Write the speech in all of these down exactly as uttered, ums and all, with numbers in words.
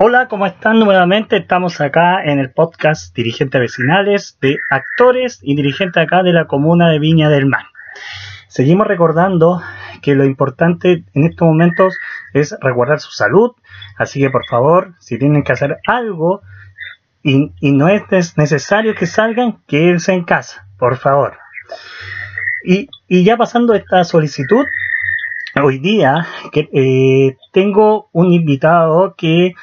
Hola, ¿cómo están? Nuevamente estamos acá en el podcast Dirigentes Vecinales de actores y dirigentes acá de la comuna de Viña del Mar. Seguimos recordando que lo importante en estos momentos es resguardar su salud, así que por favor, si tienen que hacer algo y, y no es necesario que salgan, quédense en casa, por favor. Y, y ya pasando esta solicitud, hoy día que, eh, tengo un invitado que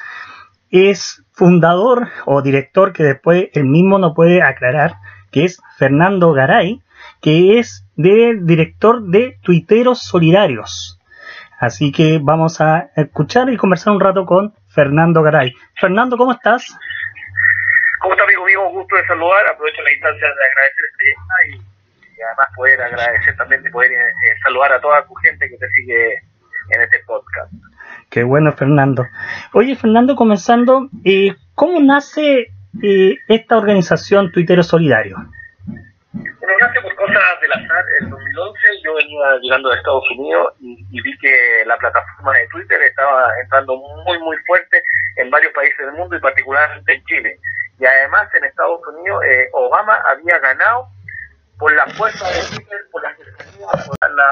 es fundador o director, que después él mismo nos puede aclarar, que es Fernando Garay, que es de director de Tuiteros Solidarios. Así que vamos a escuchar y conversar un rato con Fernando Garay. Fernando, ¿cómo estás? ¿Cómo está, amigo mío? Un gusto de saludar. Aprovecho la instancia de agradecer esta llamada y, y además poder agradecer también de poder eh, saludar a toda tu gente que te sigue en este podcast. Qué bueno, Fernando. Oye, Fernando, comenzando, eh, ¿cómo nace eh, esta organización Tuiteros Solidarios? Bueno, nace por cosas del azar. En dos mil once yo venía llegando de Estados Unidos y, y vi que la plataforma de Twitter estaba entrando muy, muy fuerte en varios países del mundo y particularmente en Chile. Y además en Estados Unidos eh, Obama había ganado por la fuerza de Twitter, por la cercanía, por la...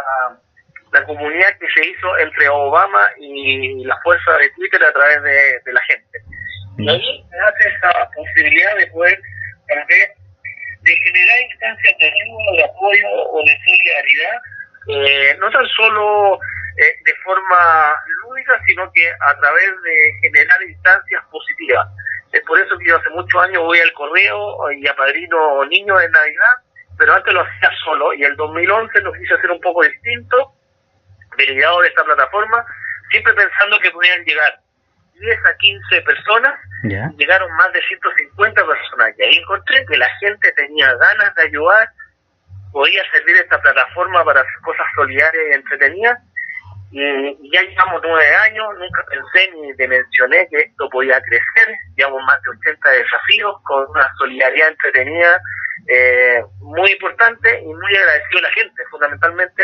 la comunidad que se hizo entre Obama y la fuerza de Twitter a través de, de la gente. Y ahí me hace esa posibilidad de poder, tal vez, de generar instancias de ayuda, de apoyo o de solidaridad, eh, no tan solo eh, de forma lúdica, sino que a través de generar instancias positivas. Es por eso que yo hace muchos años voy al correo y apadrino niños en Navidad, pero antes lo hacía solo, y el dos mil once lo quise hacer un poco distinto, derivado de esta plataforma, siempre pensando que podían llegar diez a quince personas. Yeah. Llegaron más de ciento cincuenta personas, y ahí encontré que la gente tenía ganas de ayudar, podía servir esta plataforma para hacer cosas solidarias y entretenidas, y, y ya llevamos nueve años, nunca pensé ni dimensioné que esto podía crecer. Llevamos más de ochenta desafíos con una solidaridad entretenida eh, muy importante, y muy agradecido a la gente. Fundamentalmente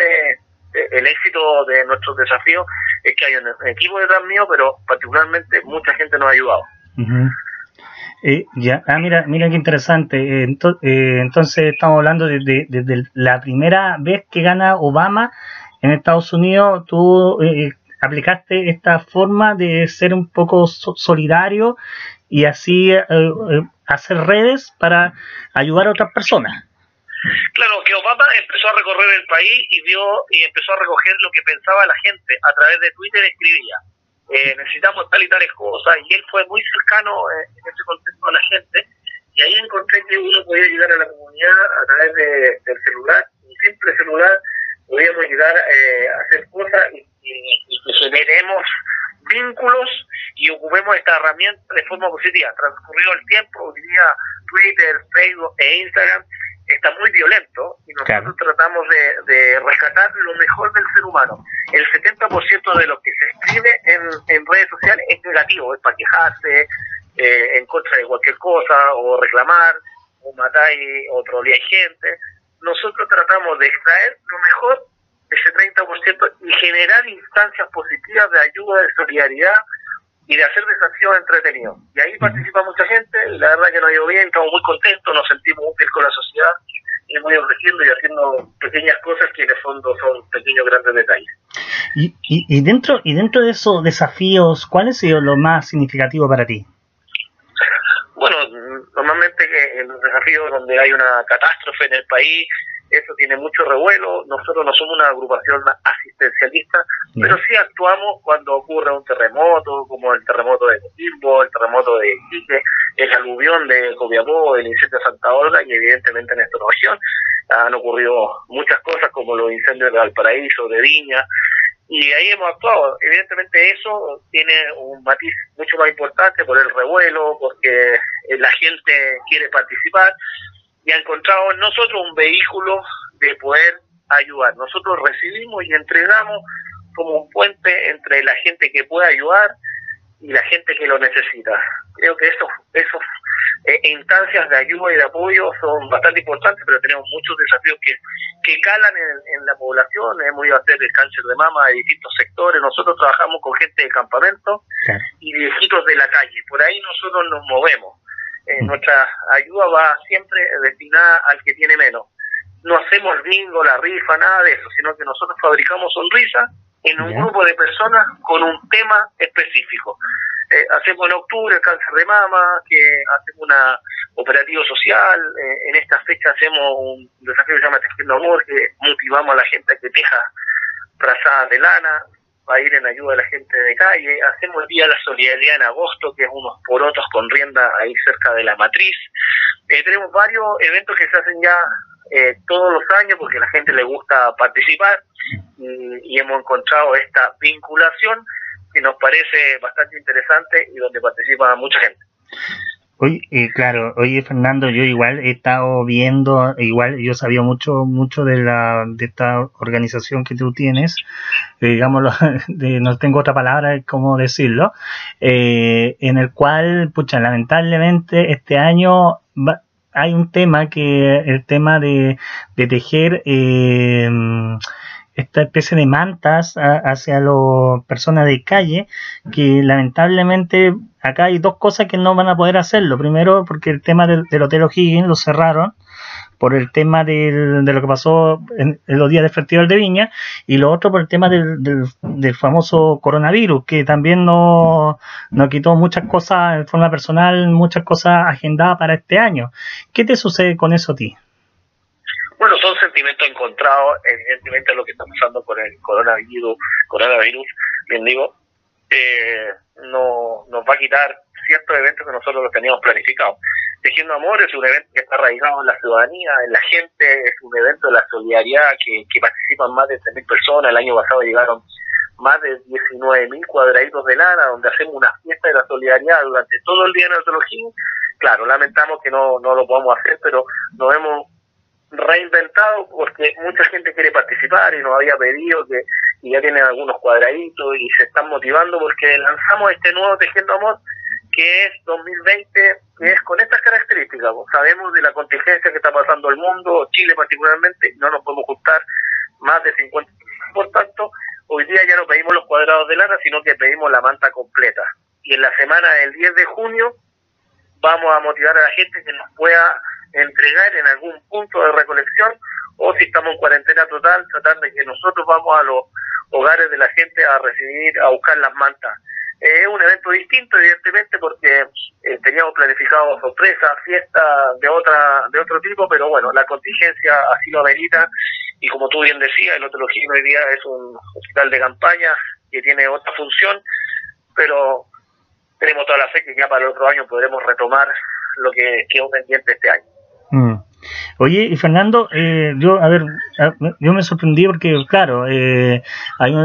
el éxito de nuestros desafíos es que hay un equipo detrás mío, pero particularmente mucha gente nos ha ayudado. Uh-huh. Eh, ya, ah, mira, mira qué interesante. Eh, ento, eh, entonces estamos hablando desde de, de, de la primera vez que gana Obama en Estados Unidos. Tú eh, aplicaste esta forma de ser un poco so, solidario y así eh, eh, hacer redes para ayudar a otras personas. Claro, que Obama empezó a recorrer el país y vio y empezó a recoger lo que pensaba la gente. A través de Twitter escribía, eh, necesitamos tal y tales cosas, y él fue muy cercano eh, en ese contexto a la gente, y ahí encontré que uno podía llegar a la comunidad a través de, del celular, un simple celular. Podíamos llegar eh, a hacer cosas y, y, y que generemos vínculos y ocupemos esta herramienta de forma positiva. Transcurrido el tiempo, hoy día Twitter, Facebook e Instagram está muy violento, y nosotros claro. tratamos de, de rescatar lo mejor del ser humano. El setenta por ciento de lo que se escribe en, en redes sociales es negativo, es para quejarse, eh, en contra de cualquier cosa, o reclamar, o matar o trolear gente. Nosotros tratamos de extraer lo mejor de ese treinta por ciento y generar instancias positivas de ayuda, de solidaridad y de hacer desafíos entretenidos. Y ahí participa mucha gente, y la verdad que nos ha ido bien, estamos muy contentos, nos sentimos útiles con la sociedad, y hemos ido creciendo y haciendo pequeñas cosas que en el fondo son pequeños grandes detalles. Y, y, y dentro y dentro de esos desafíos, ¿cuál ha sido lo más significativo para ti? Bueno, normalmente que en los desafíos donde hay una catástrofe en el país, eso tiene mucho revuelo. Nosotros no somos una agrupación asistencialista, yeah. pero sí actuamos cuando ocurre un terremoto, como el terremoto de Coquimbo, el terremoto de Iquique, el aluvión de Copiapó, el incendio de Santa Olga, y evidentemente en esta región han ocurrido muchas cosas como los incendios de Valparaíso, de Viña, y ahí hemos actuado. Evidentemente eso tiene un matiz mucho más importante por el revuelo, porque la gente quiere participar, y ha encontrado en nosotros un vehículo de poder ayudar. Nosotros recibimos y entregamos como un puente entre la gente que puede ayudar y la gente que lo necesita. Creo que eso eso eh, instancias de ayuda y de apoyo son bastante importantes, pero tenemos muchos desafíos que, que calan en, en la población. Hemos ido a hacer el cáncer de mama de distintos sectores. Nosotros trabajamos con gente de campamento, claro, y viejitos de la calle. Por ahí nosotros nos movemos. Eh, mm. Nuestra ayuda va siempre destinada al que tiene menos. No hacemos el bingo, la rifa, nada de eso, sino que nosotros fabricamos sonrisas en un, yeah, grupo de personas con un tema específico. Eh, hacemos en octubre el cáncer de mama, que hacemos un operativo social. Eh, en esta fecha hacemos un desafío que se llama Tejiendo Amor, que motivamos a la gente a que teja frazadas de lana, va a ir en ayuda a la gente de calle. Hacemos el Día de la Solidaridad en agosto, que es unos porotos con rienda ahí cerca de la matriz. Eh, tenemos varios eventos que se hacen ya eh, todos los años porque a la gente le gusta participar, y, y hemos encontrado esta vinculación que nos parece bastante interesante y donde participa mucha gente. Oye, eh, claro, oye Fernando, yo igual he estado viendo, igual yo sabía mucho mucho de la de esta organización que tú tienes, eh, digámoslo, de, no tengo otra palabra cómo decirlo, eh, en el cual, pucha, lamentablemente este año va, hay un tema que, el tema de, de tejer eh, esta especie de mantas a, hacia las personas de calle, que lamentablemente acá hay dos cosas que no van a poder hacerlo. Primero, porque el tema del, del Hotel O'Higgins lo cerraron por el tema del, de lo que pasó en, en los días del Festival de Viña, y lo otro por el tema del, del, del famoso coronavirus, que también nos no quitó muchas cosas de forma personal, muchas cosas agendadas para este año. ¿Qué te sucede con eso a ti? Bueno, son sentimientos encontrados. Evidentemente lo que está pasando con el coronavirus, coronavirus, bien digo, eh, no nos va a quitar ciertos eventos que nosotros los teníamos planificados. Tejiendo Amor es un evento que está arraigado en la ciudadanía, en la gente, es un evento de la solidaridad que, que participan más de tres mil personas. El año pasado llegaron más de diecinueve mil cuadraditos de lana, donde hacemos una fiesta de la solidaridad durante todo el día en el Hotel O'Higgins. Claro, lamentamos que no, no lo podamos hacer, pero nos hemos reinventado porque mucha gente quiere participar y nos había pedido que y ya tienen algunos cuadraditos y se están motivando porque lanzamos este nuevo Tejiendo Amor, que es dos mil veinte, que es con estas características. Sabemos de la contingencia que está pasando el mundo, Chile particularmente, no nos podemos juntar más de cincuenta. Por tanto, hoy día ya no pedimos los cuadrados de lana, sino que pedimos la manta completa. Y en la semana del diez de junio vamos a motivar a la gente que nos pueda entregar en algún punto de recolección, o si estamos en cuarentena total, tratar de que nosotros vamos a los hogares de la gente a recibir, a buscar las mantas. Es eh, un evento distinto, evidentemente, porque eh, teníamos planificado sorpresas, fiestas de otra de otro tipo, pero bueno, la contingencia así lo amerita, y como tú bien decías, el Hotel O'Higgins hoy día es un hospital de campaña que tiene otra función, pero tenemos toda la fe que ya para el otro año podremos retomar lo que quedó pendiente este año. Mm. Oye, y Fernando, eh, yo, a ver, yo me sorprendí porque, claro, eh, hay,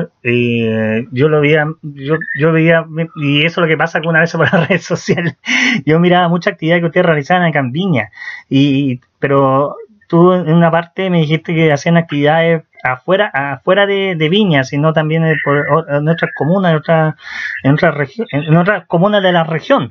eh, yo lo veía, yo, yo veía, y eso es lo que pasa alguna vez por las redes sociales, yo miraba mucha actividad que ustedes realizaban en Campiña, y, pero tú en una parte me dijiste que hacían actividades afuera, afuera de, de Viña, sino también por, en otras comunas, en otras, en otras regiones, en otras comunas de la región.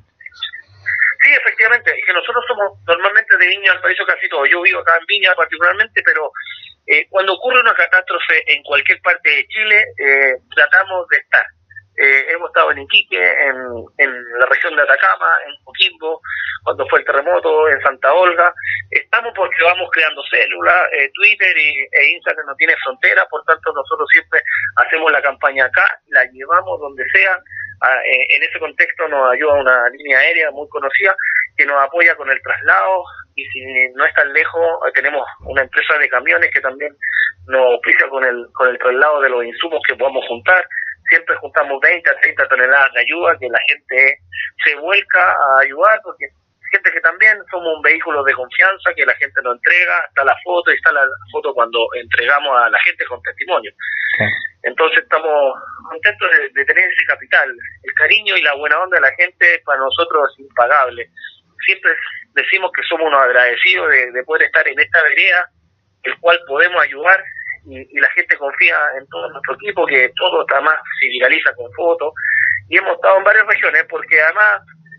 Sí, efectivamente, y que nosotros somos normalmente de Viña al Paraíso casi todo. Yo vivo acá en Viña particularmente, pero eh, cuando ocurre una catástrofe en cualquier parte de Chile, eh, tratamos de estar. Eh, hemos estado en Iquique, en, en la región de Atacama, en Coquimbo, cuando fue el terremoto, en Santa Olga. Estamos porque vamos creando células, eh, Twitter y, e Instagram no tiene frontera, por tanto nosotros siempre hacemos la campaña acá, la llevamos donde sea. Ah, eh, en ese contexto nos ayuda una línea aérea muy conocida que nos apoya con el traslado, y si no es tan lejos, eh, tenemos una empresa de camiones que también nos auspicia con el, con el traslado de los insumos que podamos juntar. Siempre juntamos veinte a treinta toneladas de ayuda, que la gente se vuelca a ayudar, porque gente que también somos un vehículo de confianza, que la gente nos entrega, está la foto, y está la foto cuando entregamos a la gente con testimonio. Sí. Entonces estamos contentos de, de tener ese capital. El cariño y la buena onda de la gente para nosotros es impagable. Siempre decimos que somos unos agradecidos de, de poder estar en esta vereda, el cual podemos ayudar, y, y la gente confía en todo nuestro equipo, que todo está más se viraliza con fotos, y hemos estado en varias regiones, porque además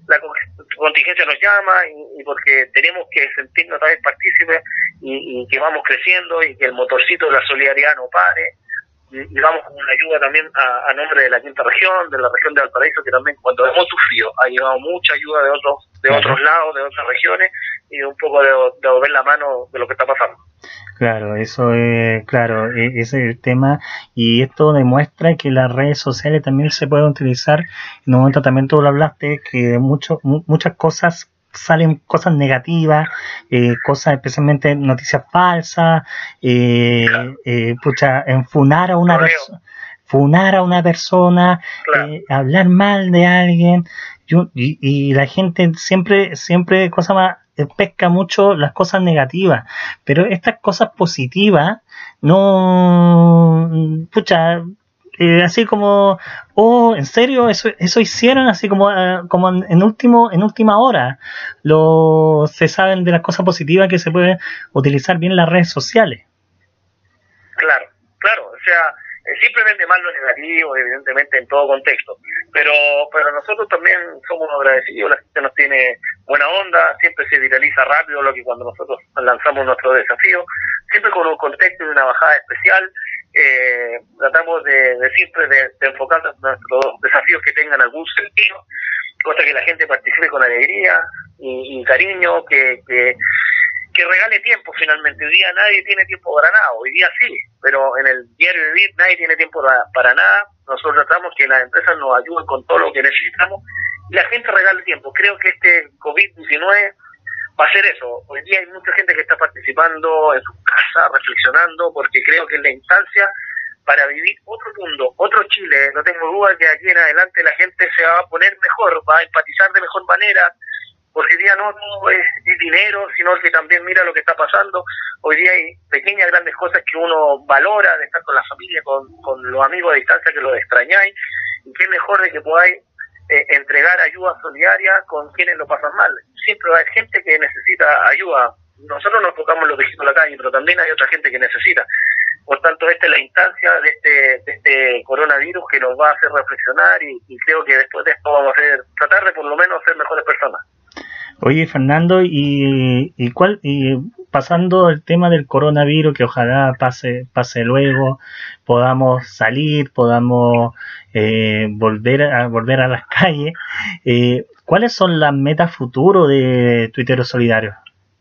la contingencia nos llama y, y porque tenemos que sentirnos también partícipes y, y que vamos creciendo y que el motorcito de la solidaridad no pare. Y, y vamos con una ayuda también a, a nombre de la quinta región, de la región de Valparaíso, que también cuando hemos sufrido ha llegado mucha ayuda de otros de claro. otros lados, de otras regiones, y un poco de, de volver la mano de lo que está pasando. Claro, eso es, claro, ese es el tema, y esto demuestra que las redes sociales también se pueden utilizar. En un momento también tú lo hablaste, que mucho, muchas cosas salen cosas negativas, eh, cosas especialmente noticias falsas, eh, claro. eh, pucha, enfunar a una persona, funar a una persona, claro. eh, hablar mal de alguien, y, y la gente siempre, siempre cosa más pesca mucho las cosas negativas, pero estas cosas positivas no, pucha, eh, así como, oh, en serio, eso, eso hicieron, así como, uh, como en, en último, en última hora, lo, se saben de las cosas positivas que se pueden utilizar bien las redes sociales. Claro, claro, o sea, siempre vende mal lo negativo, evidentemente en todo contexto, pero pero nosotros también somos agradecidos, la gente nos tiene buena onda, siempre se viraliza rápido lo que cuando nosotros lanzamos nuestro desafío, siempre con un contexto y una bajada especial. Eh, tratamos de, de siempre de, de enfocar nuestros desafíos que tengan algún sentido, cosa que la gente participe con alegría y, y cariño, que, que que regale tiempo finalmente. Hoy día nadie tiene tiempo para nada, hoy día sí, pero en el diario vivir nadie tiene tiempo para, para nada. Nosotros tratamos que las empresas nos ayuden con todo lo que necesitamos y la gente regale tiempo. Creo que este COVID diecinueve va a ser eso. Hoy día hay mucha gente que está participando en su casa, reflexionando, porque creo que es la instancia para vivir otro mundo, otro Chile. No tengo duda que aquí en adelante la gente se va a poner mejor, va a empatizar de mejor manera, porque hoy día no todo es, es dinero, sino que también mira lo que está pasando. Hoy día hay pequeñas, grandes cosas que uno valora, de estar con la familia, con, con los amigos a distancia que los extrañáis, y qué mejor de que podáis eh, entregar ayuda solidaria con quienes lo pasan mal. Siempre va a haber gente que necesita ayuda. Nosotros nos tocamos los viejitos de la calle, pero también hay otra gente que necesita. Por tanto, esta es la instancia de este, de este coronavirus que nos va a hacer reflexionar, y, y creo que después de esto vamos a hacer, tratar de por lo menos ser mejores personas. Oye, Fernando, y, y cuál, y pasando el tema del coronavirus, que ojalá pase, pase luego, podamos salir, podamos eh, volver a volver a las calles, eh, ¿cuáles son las metas futuro de Tuiteros Solidarios?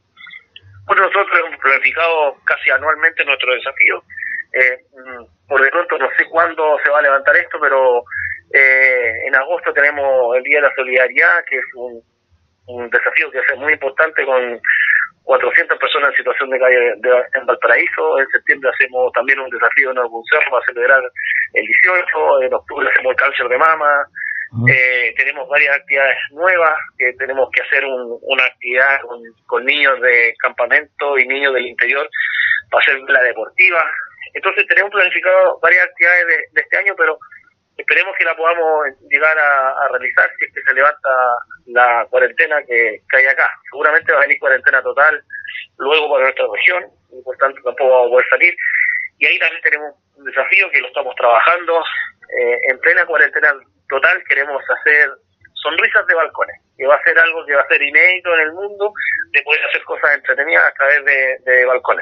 Bueno, nosotros hemos planificado casi anualmente nuestro desafío. Eh, por de pronto no sé cuándo se va a levantar esto, pero eh, en agosto tenemos el Día de la Solidaridad, que es un un desafío que es muy importante, con cuatrocientas personas en situación de calle de, en Valparaíso. En septiembre hacemos también un desafío en algún cerro para celebrar el dieciocho, en octubre hacemos el cáncer de mama. Uh-huh. eh, tenemos varias actividades nuevas, que tenemos que hacer un, una actividad con, con niños de campamento y niños del interior para hacer la deportiva. Entonces tenemos planificado varias actividades de, de este año, pero esperemos que la podamos llegar a, a realizar si es que se levanta la cuarentena que, que hay acá. Seguramente va a venir cuarentena total luego para nuestra región, y por tanto tampoco vamos a poder salir. Y ahí también tenemos un desafío que lo estamos trabajando. Eh, en plena cuarentena total queremos hacer sonrisas de balcones, que va a ser algo que va a ser inédito en el mundo, de poder hacer cosas entretenidas a través de, de balcones.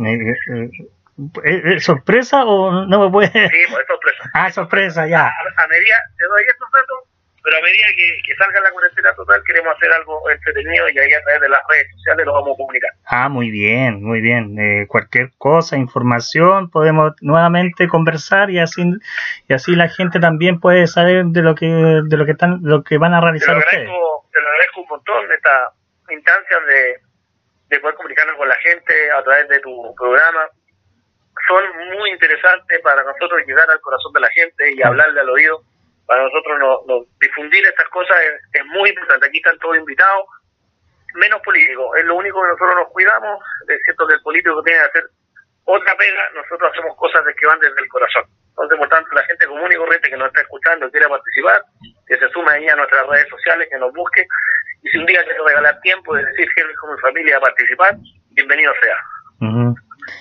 ¿Es sorpresa o no me puede? Sí, pues es sorpresa. Ah, sorpresa, ya. A, a medida, te doy estos datos, pero a medida que, que salga la cuarentena total queremos hacer algo entretenido, y ahí a través de las redes sociales lo vamos a comunicar. Ah, muy bien, muy bien. Eh, cualquier cosa, información, podemos nuevamente conversar, y así y así la gente también puede saber de lo que de lo que están lo que van a realizar te lo ustedes. Te lo agradezco un montón, esta instancia de, de poder comunicarnos con la gente a través de tu programa. Son muy interesantes para nosotros llegar al corazón de la gente y hablarle al oído. Para nosotros no, no, difundir estas cosas es, es muy importante. Aquí están todos invitados, menos políticos. Es lo único que nosotros nos cuidamos. Es cierto que el político tiene que hacer otra pega, nosotros hacemos cosas de que van desde el corazón. Entonces, por tanto, la gente común y corriente que nos está escuchando, quiere participar, que se sume ahí a nuestras redes sociales, que nos busque. Y si un día quiere regalar tiempo de decir que con mi familia a participar, bienvenido sea. Uh-huh.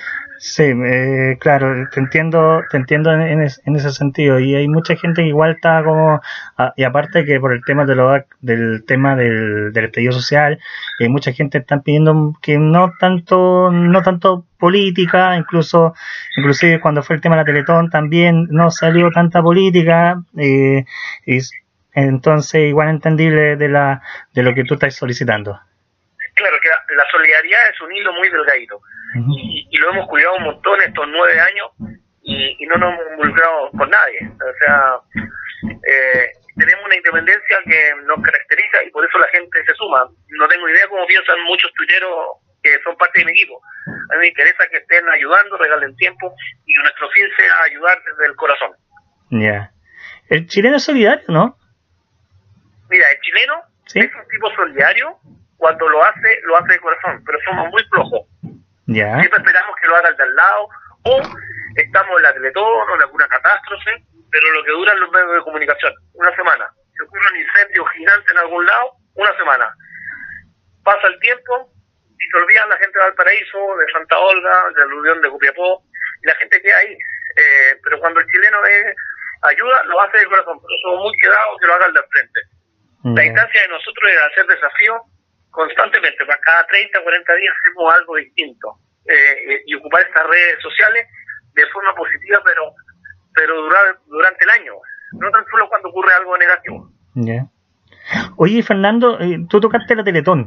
Sí, eh, claro, te entiendo, te entiendo en, en, es- en ese sentido. Y hay mucha gente que igual está como, ah, y aparte que por el tema de lo, del tema del, del estallido social, eh, mucha gente está pidiendo que no tanto, no tanto política, incluso, inclusive cuando fue el tema de la Teletón también no salió tanta política, eh, y s- entonces igual entendible de la, de lo que tú estás solicitando. Claro que la, la solidaridad es un hilo muy delgadito Ujú. y, y lo hemos cuidado un montón estos nueve años y, y no nos hemos involucrado con nadie. O sea, eh, tenemos una independencia que nos caracteriza y por eso la gente se suma. No tengo idea cómo piensan muchos tuiteros que son parte de mi equipo. A mí me interesa que estén ayudando, regalen tiempo y nuestro fin sea ayudar desde el corazón. Ya. El chileno es solidario, ¿no? Mira, el chileno Sí. es un tipo solidario, cuando lo hace, lo hace de corazón, pero somos muy flojos. Ya. Siempre esperamos que lo haga el de al lado, o estamos en la Teletón o en alguna catástrofe, pero lo que duran los medios de comunicación, una semana. Si ocurre un incendio gigante en algún lado, una semana. Pasa el tiempo y se olvidan la gente de Valparaíso, de Santa Olga, del aluvión de Copiapó, y la gente queda ahí. Eh, pero cuando el chileno eh, ayuda, lo hace de corazón, pero somos muy quedados que lo haga el de al frente. La Ya. instancia de nosotros es hacer desafíos constantemente, para cada treinta, cuarenta días hacemos algo distinto eh, y ocupar estas redes sociales de forma positiva, pero pero durar, durante el año, no tan solo cuando ocurre algo negativo. Ya. Oye, Fernando, eh, tú tocaste la Teletón.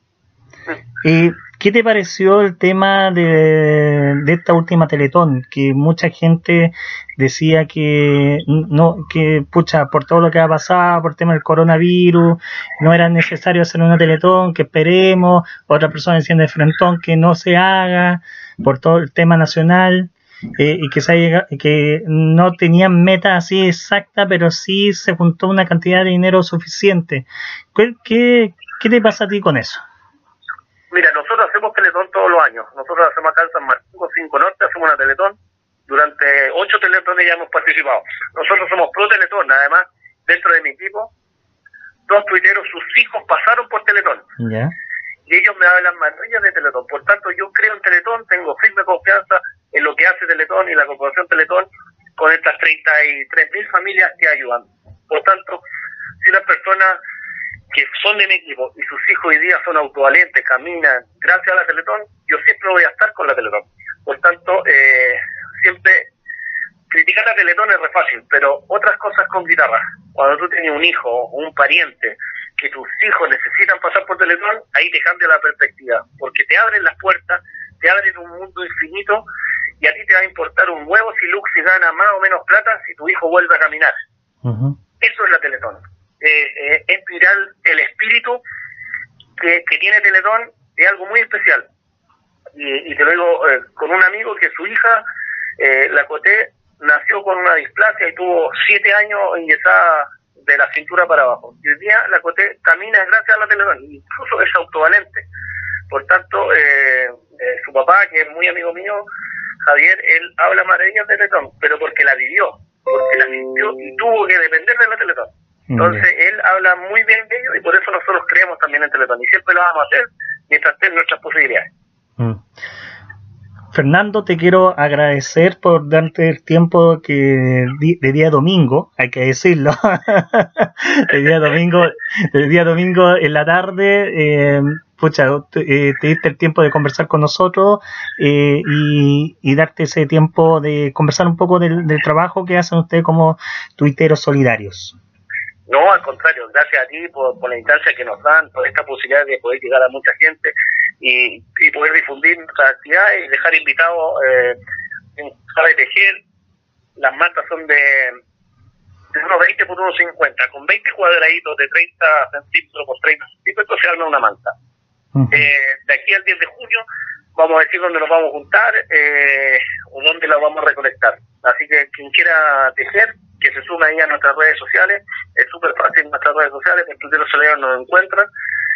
Eh, ¿Qué te pareció el tema de, de esta última Teletón? Que mucha gente decía que no, que pucha, por todo lo que ha pasado, por el tema del coronavirus, no era necesario hacer una Teletón, que esperemos. Otra persona decían de frentón que no se haga por todo el tema nacional. Eh, y que se haya, que no tenían meta así exacta, pero sí se juntó una cantidad de dinero suficiente. ¿Qué, qué, qué te pasa a ti con eso? Mira, nosotros hacemos Teletón todos los años. Nosotros hacemos acá en San Martín con cinco Norte, hacemos una Teletón. Durante ocho Teletones ya hemos participado. Nosotros somos pro Teletón, además, dentro de mi equipo, dos tuiteros, sus hijos pasaron por Teletón. Ya. Y ellos me hablan maravillas de Teletón. Por tanto, yo creo en Teletón, tengo firme confianza en lo que hace Teletón y la Corporación Teletón con estas treinta y tres mil familias que ayudan. Por tanto, si las personas que son de mi equipo y sus hijos hoy día son autovalentes, caminan, gracias a la Teletón, yo siempre voy a estar con la Teletón. Por tanto, eh, siempre criticar la Teletón es re fácil, pero otras cosas con guitarra. Cuando tú tienes un hijo o un pariente que tus hijos necesitan pasar por Teletón, ahí te cambia la perspectiva, porque te abren las puertas, te abren un mundo infinito y a ti te va a importar un huevo si Luxi gana más o menos plata si tu hijo vuelve a caminar. Uh-huh. Eso es la Teletón. Eh, eh, es mirar el espíritu que, que tiene Teletón, es algo muy especial. Y, y te lo digo eh, con un amigo que su hija, eh, la Coté, nació con una displasia y tuvo siete años enyesada de la cintura para abajo. Y hoy día la Coté camina gracias a la Teletón, incluso es autovalente. Por tanto, eh, eh, su papá, que es muy amigo mío, Javier, él habla maravillas de Teletón, pero porque la vivió, porque la sintió y tuvo que depender de la Teletón. Entonces, él habla muy bien de ello y por eso nosotros creemos también en Teletón y siempre lo vamos a hacer mientras estén nuestras posibilidades. Mm. Fernando, te quiero agradecer por darte el tiempo que di- de día domingo, hay que decirlo, de día domingo, de día domingo en la tarde, eh, pucha, te, eh, te diste el tiempo de conversar con nosotros eh, y, y darte ese tiempo de conversar un poco del, del trabajo que hacen ustedes como tuiteros solidarios. No, al contrario, gracias a ti por, por la instancia que nos dan, por esta posibilidad de poder llegar a mucha gente y, y poder difundir nuestras actividades y dejar invitados eh, en Sabe Tejer. Las mantas son de, de unos veinte por unos cincuenta, con veinte cuadraditos de treinta centímetros por treinta centímetros se arma una manta. Uh-huh. Eh, de aquí al diez de junio vamos a decir dónde nos vamos a juntar eh, o dónde la vamos a recolectar. Así que quien quiera tejer, que se sume ahí a nuestras redes sociales, es súper fácil en nuestras redes sociales, en Tuiteros Solidarios nos encuentran.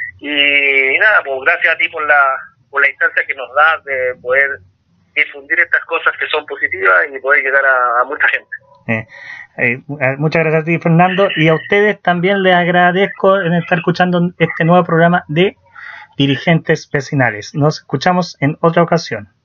Y nada, pues gracias a ti por la por la instancia que nos das de poder difundir estas cosas que son positivas y poder llegar a, a mucha gente. Eh, eh, muchas gracias a ti, Fernando, y a ustedes también les agradezco en estar escuchando este nuevo programa de Dirigentes Vecinales. Nos escuchamos en otra ocasión.